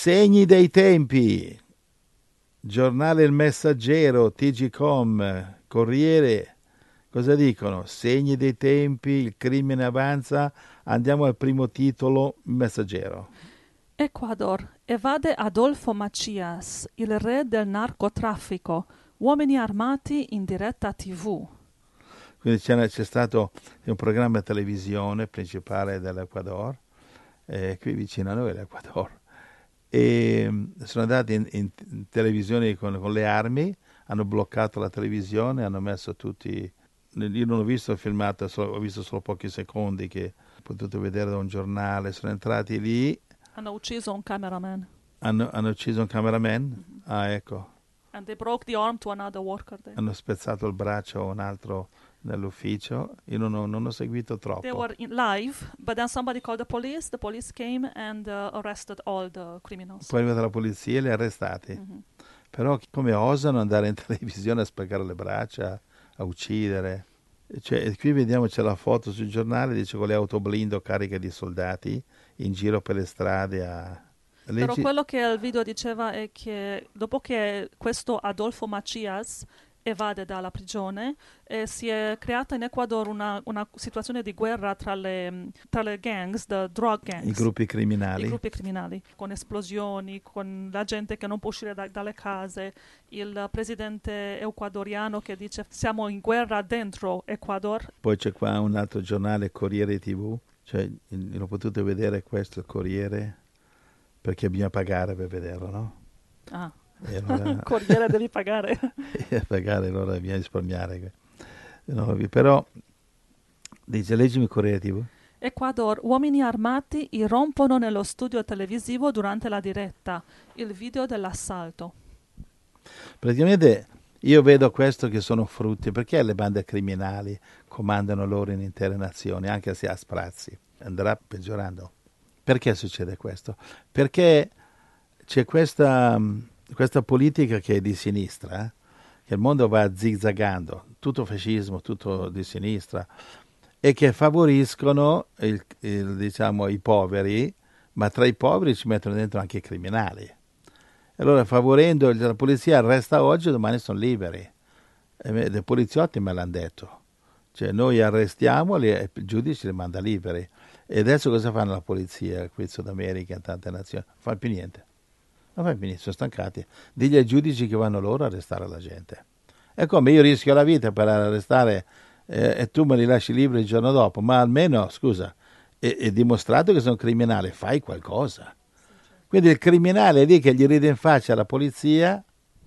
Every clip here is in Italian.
Segni dei tempi, giornale Il Messaggero, TGcom, Corriere, cosa dicono? Segni dei tempi, il crimine avanza, andiamo al primo titolo, Il Messaggero. Ecuador. Evade Adolfo Macias, il re del narcotraffico. Uomini armati in diretta TV. Quindi c'è stato un programma di televisione principale dell'Ecuador, qui vicino a noi l'Ecuador, e sono andati in televisione con le armi, hanno bloccato la televisione, hanno messo tutti. Io non ho visto il filmato, ho visto solo pochi secondi che ho potuto vedere da un giornale. Sono entrati lì, Hanno ucciso un cameraman. hanno ucciso un cameraman. Ah, ecco. And they broke the arm to another worker there. Hanno spezzato il braccio a un altro nell'ufficio. Io non ho seguito They troppo. were live, but then somebody called the police. The police came and arrested all the criminals. Poi è arrivata la polizia e li ha arrestati. Mhm. Però come osano andare in televisione a spaccare le braccia, a uccidere? Cioè, qui vediamo, c'è la foto sul giornale, dice con le autoblindo cariche di soldati in giro per le strade a. Però quello che il video diceva è che dopo che questo Adolfo Macias evade dalla prigione, si è creata in Ecuador una situazione di guerra tra le gangs, the drug gangs. I gruppi criminali. I gruppi criminali, con esplosioni, con la gente che non può uscire dalle case, il presidente ecuadoriano che dice siamo in guerra dentro Ecuador. Poi c'è qua un altro giornale, Corriere TV, cioè l'ho potuto vedere questo, il Corriere, perché bisogna pagare per vederlo, no? Ah. E allora, Corriere devi pagare. pagare, allora bisogna risparmiare. Però, dice, leggimi Corriere TV. Ecuador, uomini armati irrompono nello studio televisivo durante la diretta. Il video dell'assalto. Praticamente io vedo questo che sono frutti, perché le bande criminali comandano loro in intere nazioni, anche se a sprazzi. Andrà peggiorando. Perché succede questo? Perché c'è questa politica che è di sinistra, che il mondo va zigzagando, tutto fascismo, tutto di sinistra, e che favoriscono diciamo, i poveri, ma tra i poveri ci mettono dentro anche i criminali. Allora, favorendo la polizia arresta oggi, domani sono liberi. E dei poliziotti me l'hanno detto. Cioè, noi arrestiamoli e il giudice li manda liberi. E adesso cosa fanno la polizia qui in Sud America, in tante nazioni? Non fanno più niente. Non fanno più niente, sono stancati. Digli ai giudici che vanno loro a arrestare la gente. È come io rischio la vita per arrestare e tu me li lasci liberi il giorno dopo, ma almeno, scusa, è dimostrato che sono criminali, fai qualcosa. Quindi il criminale è lì che gli ride in faccia la polizia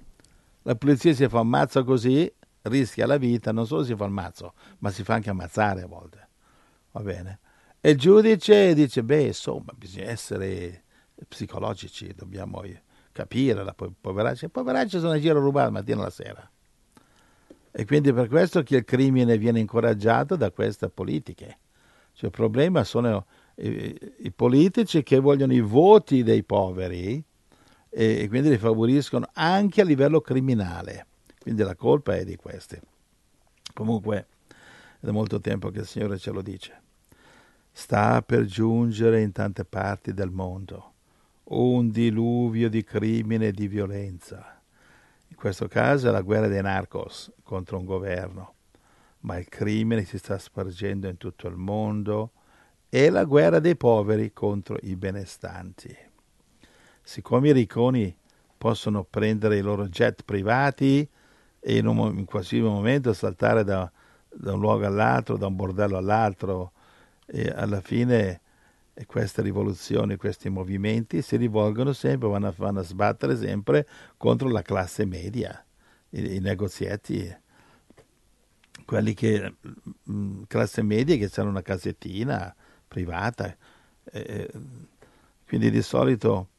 si fa un mazzo così, rischia la vita, non solo si fa il mazzo, ma si fa anche ammazzare a volte. Va bene? E il giudice dice, insomma, bisogna essere psicologici, dobbiamo capire la poveraccia. Le poveracce sono a giro a rubare mattina alla sera. E quindi per questo che il crimine viene incoraggiato da queste politiche. Cioè, il problema sono i politici che vogliono i voti dei poveri e quindi li favoriscono anche a livello criminale. Quindi la colpa è di questi. Comunque è da molto tempo che il Signore ce lo dice. Sta per giungere in tante parti del mondo un diluvio di crimine e di violenza. In questo caso è la guerra dei narcos contro un governo, ma il crimine si sta spargendo in tutto il mondo e la guerra dei poveri contro i benestanti. Siccome i ricconi possono prendere i loro jet privati e in qualsiasi momento saltare da un luogo all'altro, da un bordello all'altro, e alla fine queste rivoluzioni, questi movimenti si rivolgono sempre, vanno a sbattere sempre contro la classe media, i negozietti, quelli che, classe media che hanno una casettina privata, quindi di solito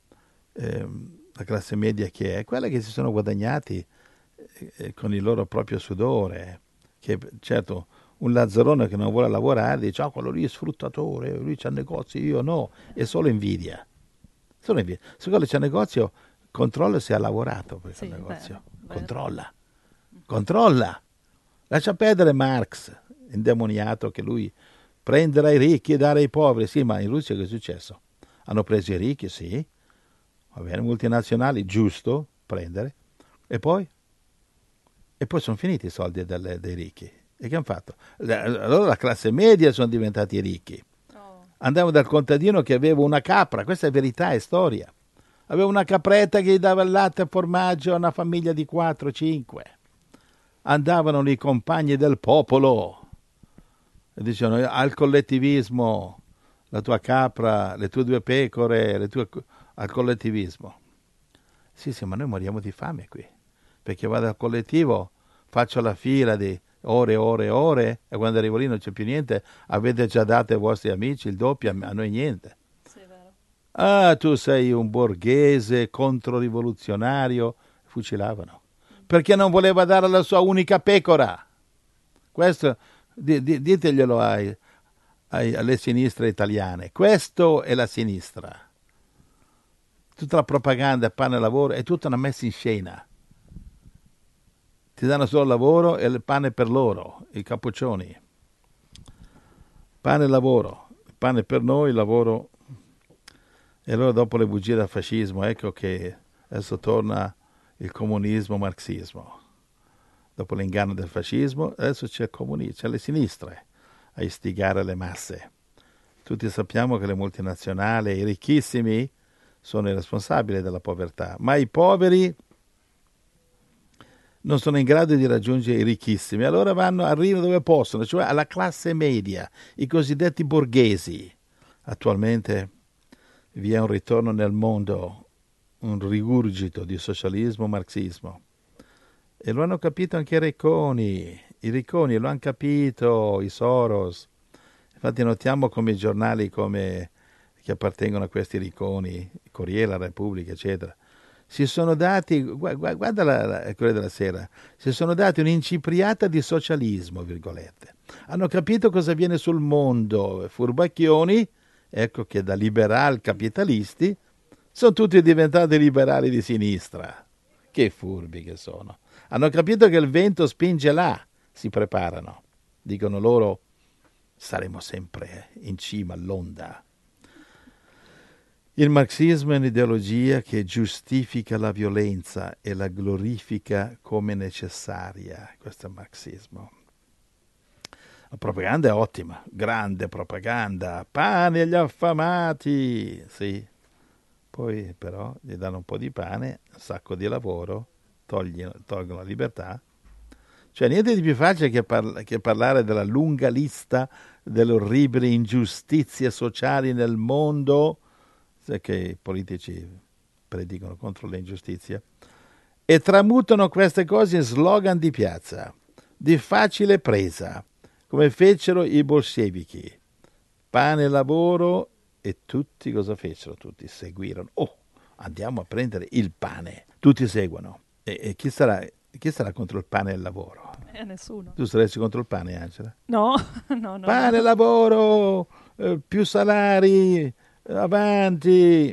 la classe media che è quella che si sono guadagnati con il loro proprio sudore, che certo un lazzarone che non vuole lavorare dice quello lì è sfruttatore, lui c'ha negozi, io no, è solo invidia. Solo invidia. Se quello c'ha negozio, controlla se ha lavorato per quel negozio. Vero. Controlla. Lascia perdere Marx, indemoniato che lui prenderà i ricchi e dare ai poveri. Sì, ma in Russia che è successo? Hanno preso i ricchi, sì. Va bene, multinazionali, giusto, prendere. E poi? E poi sono finiti i soldi dei ricchi. E che hanno fatto? Allora la classe media sono diventati ricchi. Andavano dal contadino che aveva una capra, questa è verità, è storia. Aveva una capretta che gli dava il latte e formaggio a una famiglia di 4-5. Andavano i compagni del popolo e dicevano al collettivismo, la tua capra, le tue 2 pecore, al collettivismo. Sì, ma noi moriamo di fame qui, perché vado al collettivo, faccio la fila di ore e ore, e quando arrivo lì non c'è più niente, avete già dato ai vostri amici il doppio, a noi niente. Sì, vero. Ah, tu sei un borghese controrivoluzionario, fucilavano, perché non voleva dare la sua unica pecora. Questo, diteglielo alle sinistre italiane, questo è la sinistra. Tutta la propaganda, pane e lavoro, è tutta una messa in scena. Ti danno solo il lavoro e il pane per loro, i cappuccioni. Pane e lavoro, il pane per noi, il lavoro. E allora dopo le bugie del fascismo, ecco che adesso torna il comunismo, marxismo. Dopo l'inganno del fascismo, adesso c'è il comunismo, c'è le sinistre a istigare le masse. Tutti sappiamo che le multinazionali, i ricchissimi, sono i responsabili della povertà, ma i poveri non sono in grado di raggiungere i ricchissimi, allora arrivano dove possono, cioè alla classe media, i cosiddetti borghesi. Attualmente vi è un ritorno nel mondo, un rigurgito di socialismo, marxismo. E lo hanno capito anche i ricconi lo hanno capito, i Soros. Infatti notiamo come i giornali che appartengono a questi ricconi, Corriere, la Repubblica, eccetera, si sono dati, guarda il Corriere della Sera, si sono dati un'incipriata di socialismo, virgolette. Hanno capito cosa avviene sul mondo, furbacchioni, ecco che da liberal capitalisti sono tutti diventati liberali di sinistra. Che furbi che sono. Hanno capito che il vento spinge là, si preparano. Dicono loro, saremo sempre in cima all'onda. Il marxismo è un'ideologia che giustifica la violenza e la glorifica come necessaria. Questo è il marxismo. La propaganda è ottima, grande propaganda, pane agli affamati, sì. Poi però gli danno un po' di pane, un sacco di lavoro, tolgono la libertà. Cioè niente di più facile che parlare della lunga lista delle orribili ingiustizie sociali nel mondo, che i politici predicano contro le ingiustizie, e tramutano queste cose in slogan di piazza, di facile presa, come fecero i bolscevichi. Pane e lavoro, e tutti cosa fecero? Tutti seguirono. Oh, andiamo a prendere il pane. Tutti seguono. E chi sarà contro il pane e il lavoro? Nessuno. Tu saresti contro il pane, Angela? No, no. Pane e lavoro, più salari, avanti.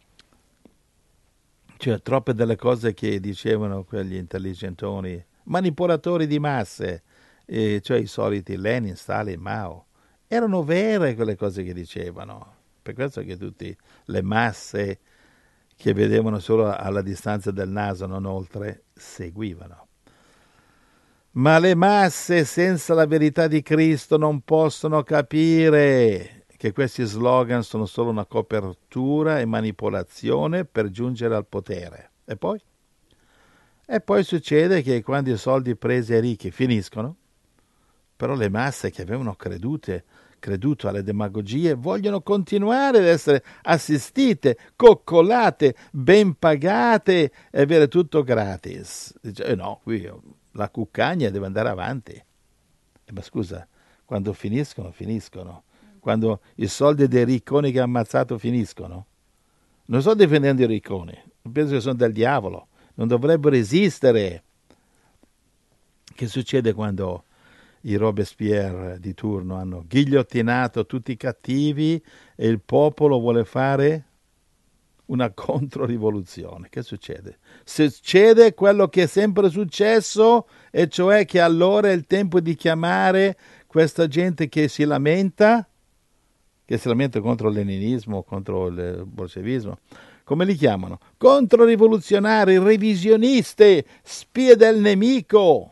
Cioè, troppe delle cose che dicevano quegli intelligentoni, manipolatori di masse, cioè i soliti Lenin, Stalin, Mao, erano vere quelle cose che dicevano. Per questo che tutte le masse che vedevano solo alla distanza del naso, non oltre, seguivano. Ma le masse senza la verità di Cristo non possono capire che questi slogan sono solo una copertura e manipolazione per giungere al potere. E poi? E poi succede che quando i soldi presi ai ricchi finiscono, però le masse che avevano creduto alle demagogie vogliono continuare ad essere assistite, coccolate, ben pagate e avere tutto gratis. Dice, no, qui la cuccagna deve andare avanti. Ma scusa, quando finiscono. Quando i soldi dei ricconi che ha ammazzato finiscono. Non sto difendendo i ricconi, penso che sono del diavolo, non dovrebbero esistere. Che succede quando i Robespierre di turno hanno ghigliottinato tutti i cattivi e il popolo vuole fare una controrivoluzione? Che succede? Succede quello che è sempre successo, e cioè che allora è il tempo di chiamare questa gente che si lamenta contro il leninismo, contro il bolscevismo, come li chiamano? Controrivoluzionari, revisionisti, spie del nemico.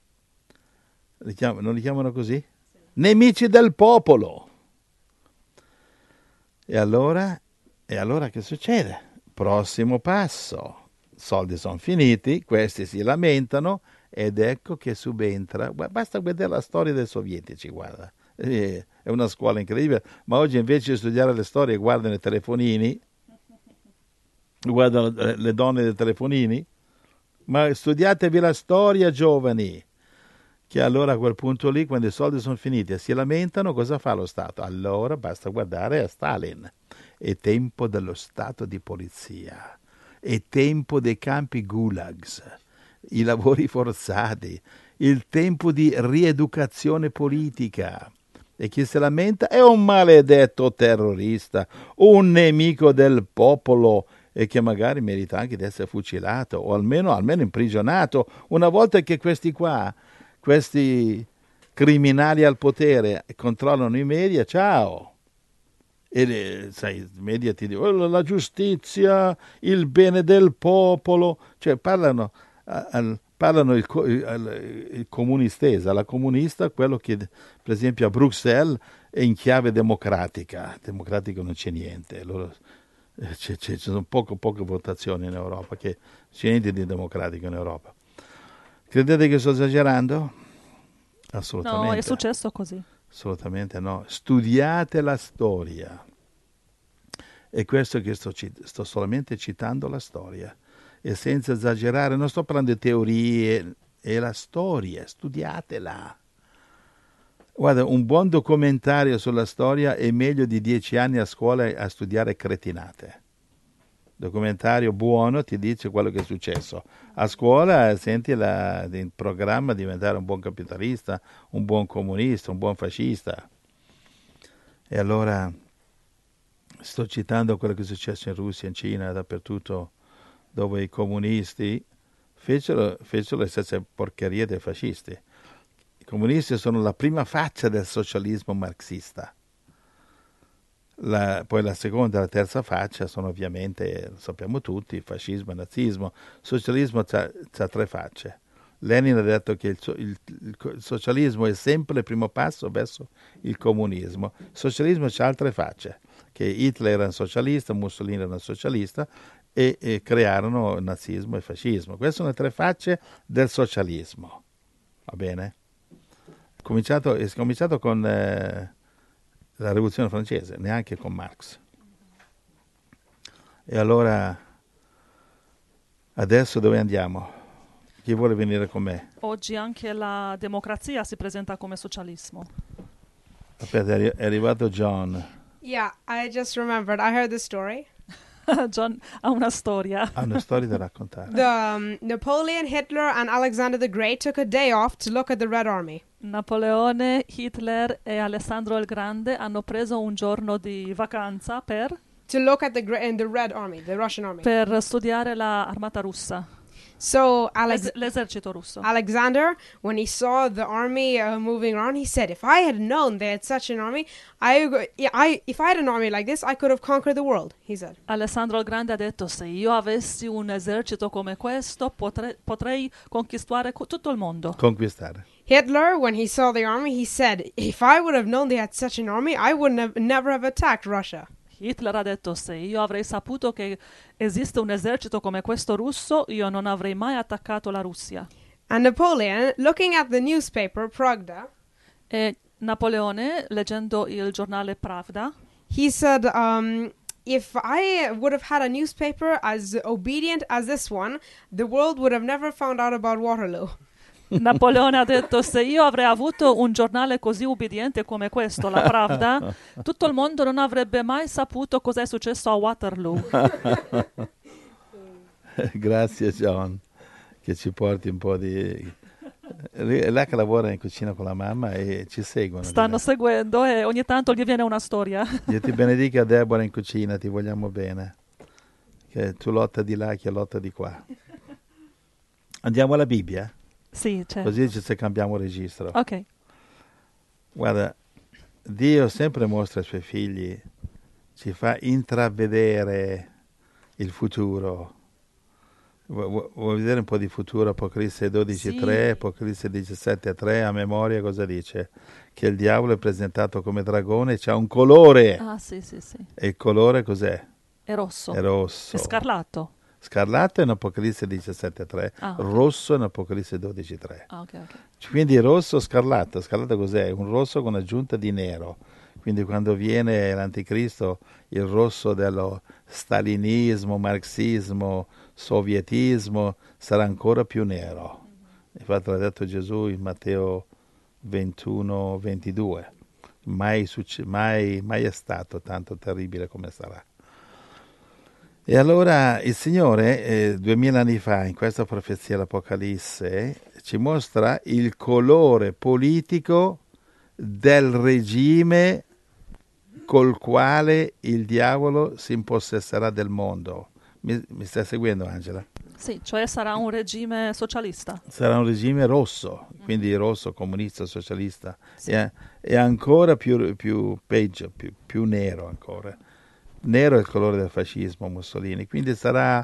Non li chiamano così? Nemici del popolo. E allora che succede? Prossimo passo. Soldi sono finiti, questi si lamentano ed ecco che subentra. Basta vedere la storia dei sovietici, guarda. È una scuola incredibile, ma oggi invece di studiare le storie guardano i telefonini, guardano le donne dei telefonini. Ma studiatevi la storia, giovani, che allora a quel punto lì, quando i soldi sono finiti e si lamentano, cosa fa lo Stato? Allora basta guardare a Stalin. È tempo dello Stato di polizia, è tempo dei campi gulags, i lavori forzati, il tempo di rieducazione politica. E chi si lamenta è un maledetto terrorista, un nemico del popolo e che magari merita anche di essere fucilato o almeno imprigionato. Una volta che questi criminali al potere controllano i media, ciao. E sai, i media ti dicono la giustizia, il bene del popolo, cioè parlano il comunistese, la comunista, quello che per esempio a Bruxelles è in chiave democratica non c'è niente, ci sono poche votazioni in Europa, che c'è niente di democratico in Europa. Credete che sto esagerando? Assolutamente. No, è successo così. Assolutamente no. Studiate la storia. E questo che sto solamente citando la storia. E senza esagerare, non sto parlando di teorie, è la storia, studiatela. Guarda, un buon documentario sulla storia è meglio di 10 anni a scuola a studiare cretinate. Documentario buono ti dice quello che è successo. A scuola senti il programma diventare un buon capitalista, un buon comunista, un buon fascista. E allora sto citando quello che è successo in Russia, in Cina, dappertutto, dove i comunisti fecero le stesse porcherie dei fascisti. I comunisti sono la prima faccia del socialismo marxista. Poi la seconda e la terza faccia sono ovviamente, lo sappiamo tutti, fascismo e nazismo. Il socialismo ha 3 facce. Lenin ha detto che il socialismo è sempre il primo passo verso il comunismo. Il socialismo ha altre facce, che Hitler era un socialista, Mussolini era un socialista e crearono il nazismo e il fascismo. Queste sono le 3 facce del socialismo. Va bene? È cominciato con la rivoluzione francese, neanche con Marx. E allora, adesso dove andiamo? Chi vuole venire con me? Oggi anche la democrazia si presenta come socialismo. Aspetta, è arrivato John. Yeah, I just remembered. I heard the story. John ha una storia. Ha una storia da raccontare. Napoleon, Hitler, and Alexander the Great took a day off to look at the Red Army. Napoleone, Hitler e Alessandro il Grande hanno preso un giorno di vacanza To look at the Red Army, the Russian army. per studiare l'armata russa. So L'esercito russo. Alexander, when he saw the army moving around, he said, "If I had known they had such an army, if I had an army like this, I could have conquered the world." He said. Alessandro il Grande ha detto: se io avessi un esercito come questo, potrei conquistare tutto il mondo. Conquistare. Hitler, when he saw the army, he said, "If I would have known they had such an army, I would never have attacked Russia." Hitler ha detto: se io avrei saputo che esiste un esercito come questo russo, io non avrei mai attaccato la Russia. And Napoleon, looking at the newspaper Pravda, E Napoleone, leggendo il giornale Pravda, he said, if I would have had a newspaper as obedient as this one, the world would have never found out about Waterloo. Napoleone ha detto: se io avrei avuto un giornale così ubbidiente come questo, la Pravda, tutto il mondo non avrebbe mai saputo cos'è successo a Waterloo. Grazie John, che ci porti un po' di... È là che lavora in cucina con la mamma e ci seguono. Stanno seguendo e ogni tanto gli viene una storia. Dio ti benedica, Deborah, in cucina, ti vogliamo bene. Che tu lotta di là, che lotta di qua. Andiamo alla Bibbia? Sì, c'è. Così se cambiamo registro. Ok. Guarda, Dio sempre mostra ai suoi figli, ci fa intravedere il futuro. Vuoi vedere un po' di futuro? Apocalisse 12:3, Sì. Apocalisse 17:3, a memoria cosa dice? Che il diavolo è presentato come dragone, c'ha un colore. Ah, sì, sì, sì. E il colore cos'è? È rosso. È rosso. È scarlatto. Scarlatto è in Apocalisse 17:3, Ah, ok. rosso in Apocalisse 12:3. Ah, ok, ok. Quindi rosso, scarlatto. Scarlatto cos'è? Un rosso con aggiunta di nero. Quindi quando viene l'anticristo, il rosso dello stalinismo, marxismo, sovietismo sarà ancora più nero. Infatti l'ha detto Gesù in Matteo 21-22. Mai è stato tanto terribile come sarà. E allora il Signore, 2000 anni fa, in questa profezia dell'Apocalisse, ci mostra il colore politico del regime col quale il diavolo si impossesserà del mondo. Mi stai seguendo, Angela? Sì, cioè sarà un regime socialista. Sarà un regime rosso, quindi rosso, comunista, socialista, Sì. e ancora più peggio, più nero ancora. Nero è il colore del fascismo, Mussolini, quindi sarà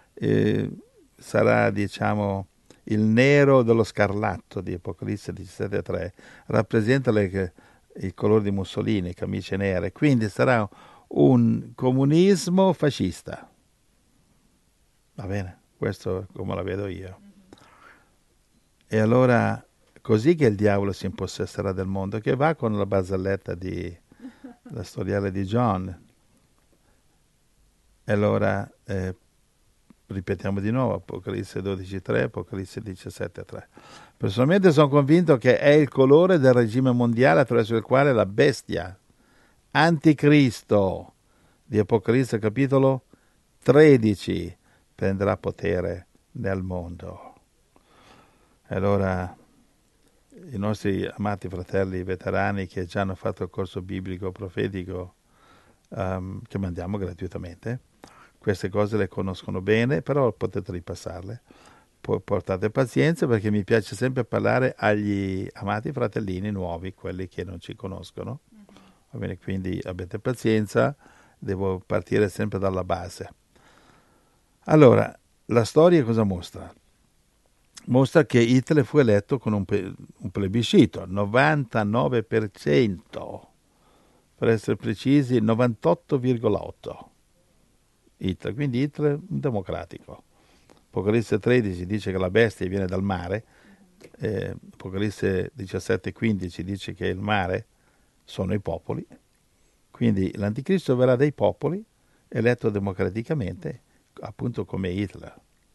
diciamo, il nero dello scarlatto di Apocalisse 17:3, rappresenta il colore di Mussolini, camicie nere, quindi sarà un comunismo fascista. Va bene, questo è come la vedo io. E allora, così che il diavolo si impossesserà del mondo, che va con la barzelletta la storiella di John. E allora, ripetiamo di nuovo, Apocalisse 12:3, Apocalisse 17:3. Personalmente sono convinto che è il colore del regime mondiale attraverso il quale la bestia, anticristo, di Apocalisse capitolo 13, prenderà potere nel mondo. E allora i nostri amati fratelli veterani che già hanno fatto il corso biblico profetico, che mandiamo gratuitamente, queste cose le conoscono bene, però potete ripassarle. Portate pazienza, perché mi piace sempre parlare agli amati fratellini nuovi, quelli che non ci conoscono. Va bene, quindi abbiate pazienza, devo partire sempre dalla base. Allora, la storia cosa mostra? Mostra che Hitler fu eletto con un plebiscito, 99%, per essere precisi 98,8%. Hitler, quindi Hitler un democratico. Apocalisse 13 dice che la bestia viene dal mare, Apocalisse 17:15 dice che il mare sono i popoli, quindi l'anticristo verrà dai popoli, eletto democraticamente, appunto come Hitler.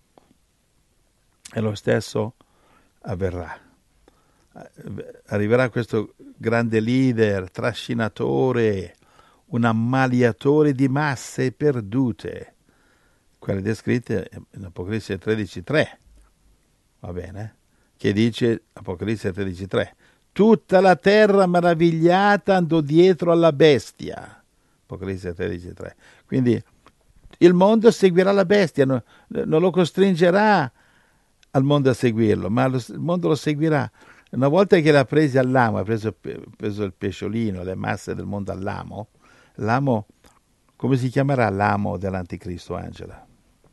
E lo stesso avverrà. Arriverà questo grande leader, trascinatore, un ammaliatore di masse perdute, quelle descritte in Apocalisse 13:3, va bene? Che dice Apocalisse 13:3, tutta la terra meravigliata andò dietro alla bestia, Apocalisse 13:3. Quindi il mondo seguirà la bestia, non lo costringerà al mondo a seguirlo, ma il mondo lo seguirà. Una volta che l'ha preso all'amo, ha preso il pesciolino, le masse del mondo all'amo, l'amo, come si chiamerà l'amo dell'anticristo, Angela?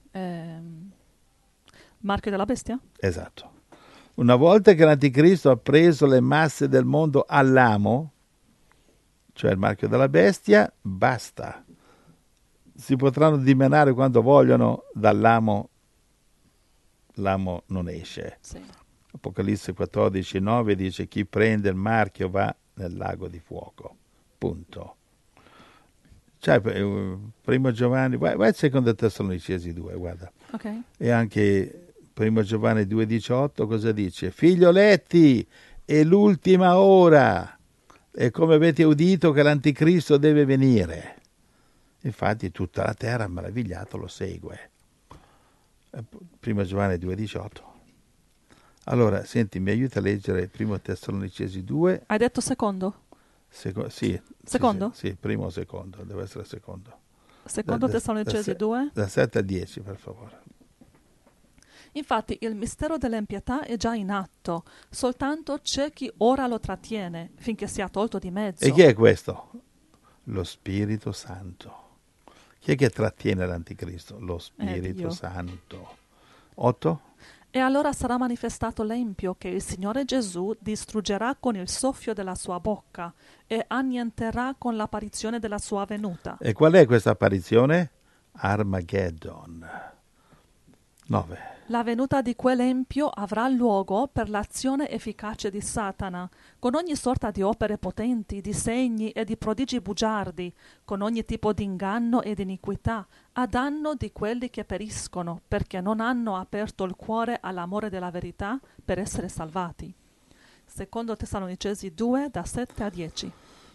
Marchio della bestia? Esatto. Una volta che l'anticristo ha preso le masse del mondo all'amo, cioè il marchio della bestia, basta. Si potranno dimenare quando vogliono dall'amo, l'amo non esce. Sì. Apocalisse 14:9 dice chi prende il marchio va nel lago di fuoco. Punto. Cioè, primo Giovanni, vai al secondo Tessalonicesi 2, guarda. Ok. E anche primo Giovanni 2:18 cosa dice? Figlioletti, è l'ultima ora. E come avete udito che l'anticristo deve venire. Infatti tutta la terra meravigliata lo segue. Primo Giovanni 2:18. Allora, senti, mi aiuta a leggere primo Tessalonicesi 2. Hai detto secondo? Sì. Secondo? Sì, primo o secondo, deve essere secondo. Secondo Tessalonicesi 2? Da 7 a 10, per favore. Infatti il mistero dell'impietà è già in atto, soltanto c'è chi ora lo trattiene, finché sia tolto di mezzo. E chi è questo? Lo Spirito Santo, Chi è che trattiene l'anticristo? Lo Spirito Dio. Santo. 8. E allora sarà manifestato l'empio che il Signore Gesù distruggerà con il soffio della sua bocca e annienterà con l'apparizione della sua venuta. E qual è questa apparizione? Armageddon. 9. La venuta di quell'empio avrà luogo per l'azione efficace di Satana, con ogni sorta di opere potenti, di segni e di prodigi bugiardi, con ogni tipo di inganno ed iniquità, a danno di quelli che periscono, perché non hanno aperto il cuore all'amore della verità per essere salvati. Secondo Tessalonicesi 2, da 7 a 10.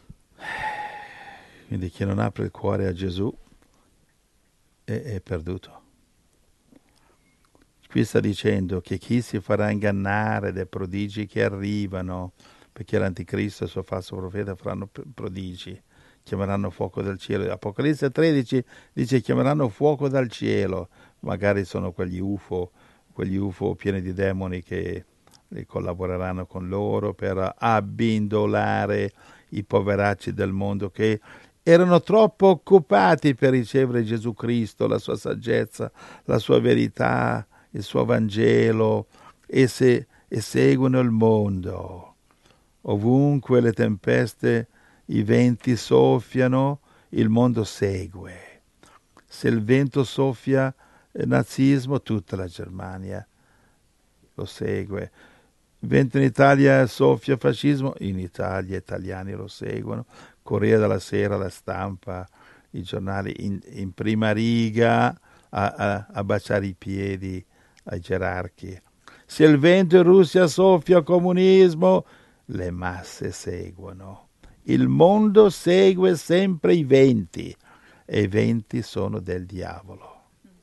Quindi chi non apre il cuore a Gesù è perduto. Qui sta dicendo che chi si farà ingannare dai prodigi che arrivano, perché l'anticristo e il suo falso profeta faranno prodigi, chiameranno fuoco dal cielo. Apocalisse 13 dice chiameranno fuoco dal cielo, magari sono quegli UFO pieni di demoni che collaboreranno con loro per abbindolare i poveracci del mondo che erano troppo occupati per ricevere Gesù Cristo, la sua saggezza, la sua verità, il suo Vangelo, e seguono il mondo. Ovunque le tempeste, i venti soffiano, il mondo segue. Se il vento soffia nazismo, tutta la Germania lo segue. Il vento in Italia soffia fascismo, in Italia italiani lo seguono. Corriere della Sera, la Stampa, i giornali in prima riga a baciare i piedi ai gerarchi. Se il vento in Russia soffia comunismo, le masse seguono. Il mondo segue sempre i venti e i venti sono del diavolo.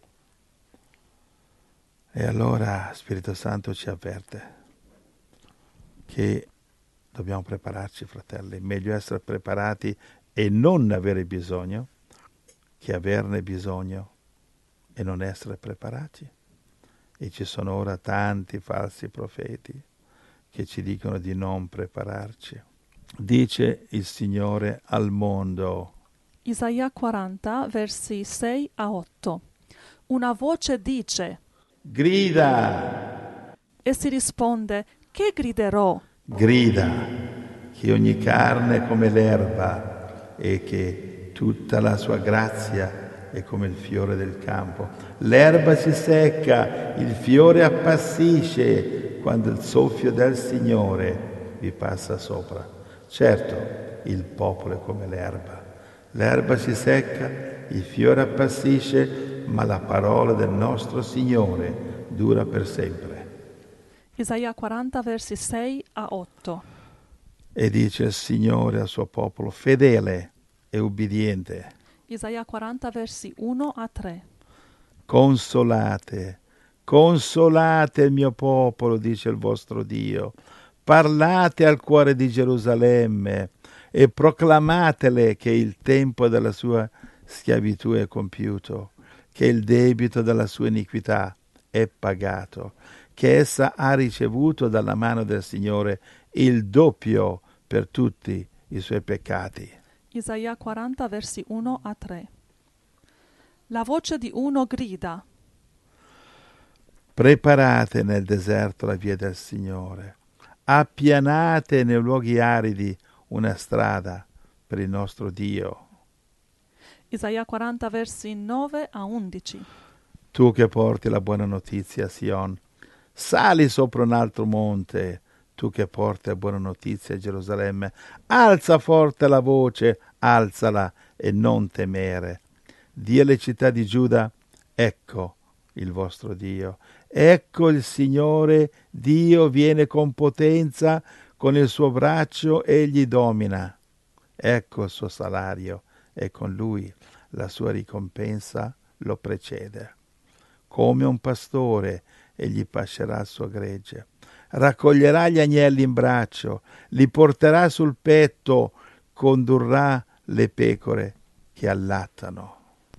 E allora Spirito Santo ci avverte che dobbiamo prepararci, fratelli. Meglio essere preparati e non avere bisogno che averne bisogno e non essere preparati. E ci sono ora tanti falsi profeti che ci dicono di non prepararci. Dice il Signore al mondo. Isaia 40, versi 6 a 8. Una voce dice: Grida! E si risponde: che griderò? Grida che ogni carne è come l'erba e che tutta la sua grazia è come il fiore del campo. L'erba si secca, il fiore appassisce quando il soffio del Signore vi passa sopra. Certo, il popolo è come l'erba. L'erba si secca, il fiore appassisce, ma la parola del nostro Signore dura per sempre. Isaia 40, versi 6 a 8. E dice il Signore al suo popolo, fedele e ubbidiente. Isaia 40, versi 1 a 3. Consolate il mio popolo, dice il vostro Dio. Parlate al cuore di Gerusalemme e proclamatele che il tempo della sua schiavitù è compiuto, che il debito della sua iniquità è pagato, che essa ha ricevuto dalla mano del Signore il doppio per tutti i suoi peccati. Isaia 40, versi 1 a 3. La voce di uno grida: preparate nel deserto la via del Signore, appianate nei luoghi aridi una strada per il nostro Dio. Isaia 40, versi 9 a 11. Tu che porti la buona notizia a Sion, sali sopra un altro monte. Tu che porti la buona notizia a Gerusalemme, alza forte la voce, alzala e non temere. Dì alle città di Giuda, ecco il vostro Dio, ecco il Signore Dio viene con potenza, con il suo braccio egli domina. Ecco il suo salario e con lui la sua ricompensa lo precede. Come un pastore egli pascerà il suo gregge. Raccoglierà gli agnelli in braccio, li porterà sul petto, condurrà le pecore che allattano.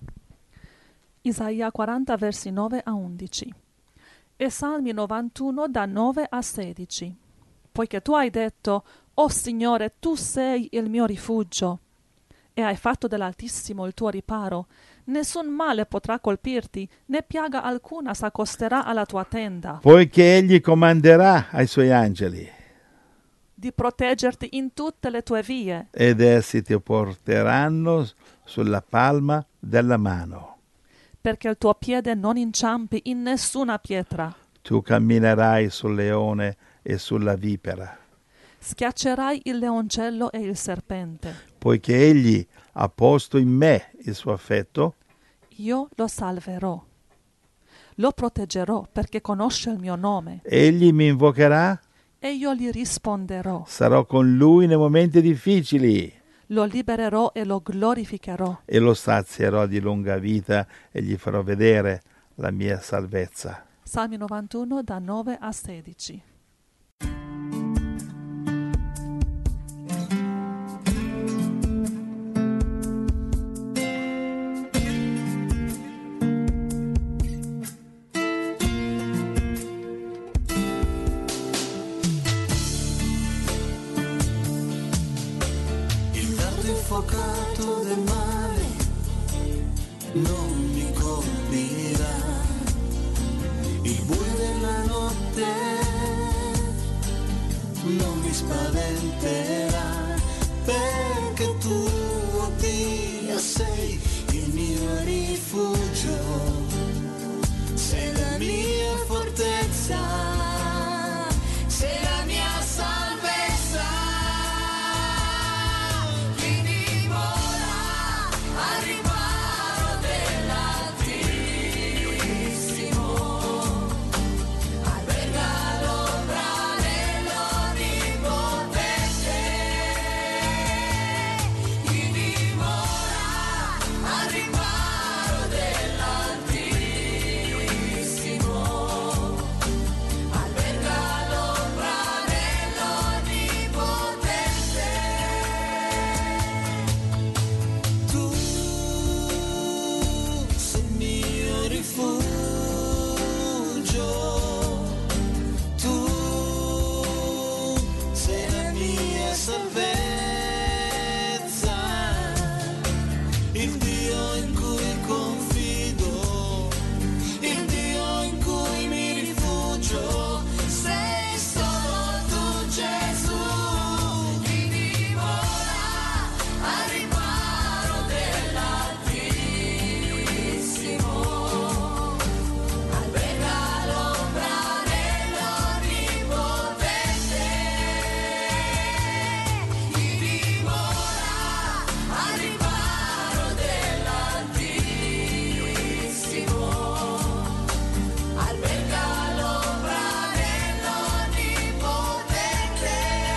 Isaia 40, versi 9 a 11. E Salmi 91 da 9 a 16. Poiché tu hai detto: «O Signore, tu sei il mio rifugio», e hai fatto dell'Altissimo il tuo riparo, Nessun male potrà colpirti, né piaga alcuna s'accosterà alla tua tenda. Poiché egli comanderà ai suoi angeli Di proteggerti in tutte le tue vie, ed essi ti porteranno sulla palma della mano. perché il tuo piede non inciampi in nessuna pietra. Tu camminerai sul leone e sulla vipera, Schiaccerai il leoncello e il serpente. poiché egli ha posto in me il suo affetto. Io lo salverò. Lo proteggerò perché conosce il mio nome Egli mi invocherà, e io gli risponderò. sarò con lui nei momenti difficili Lo libererò e lo glorificherò. e lo sazierò di lunga vita e gli farò vedere la mia salvezza. Salmi 91 da 9 a 16. Il dardo infuocato del male non mi colpirà, il buio della notte non mi spaventerà, perché tu, oh Dio, sei il mio rifugio, sei la mia fortezza, sei la mia salvezza. Chi dimora al riparo dell'Altissimo, alberga l'ombra dell'Onnipotente. Chi dimora al riparo dell'Altissimo, alberga l'ombra dell'Onnipotente. Tu sei il mio rifugio, tu sei la mia salvezza, il Dio in cui confido, il Dio in cui mi rifugio, sei solo tu, Gesù. Chi dimora al riparo dell'Altissimo, alberga l'ombra dell'Onnipotente. Chi dimora al riparo dell'Altissimo, alberga l'ombra dell'Onnipotente.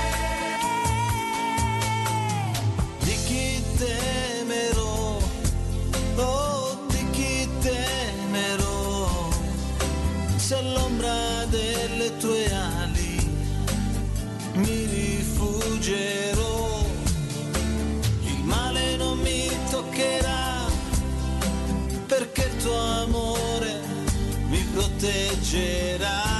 Di chi temerò, oh di chi temerò, se all'ombra delle tue ali mi rifuggerò, il male non mi toccherà, perché il tuo amore mi proteggerà.